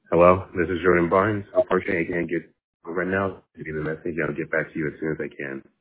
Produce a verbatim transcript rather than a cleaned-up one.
Hello, this is Jordan Barnes. Unfortunately, I can't get right now. Leave the message. I'll get back to you as soon as I can.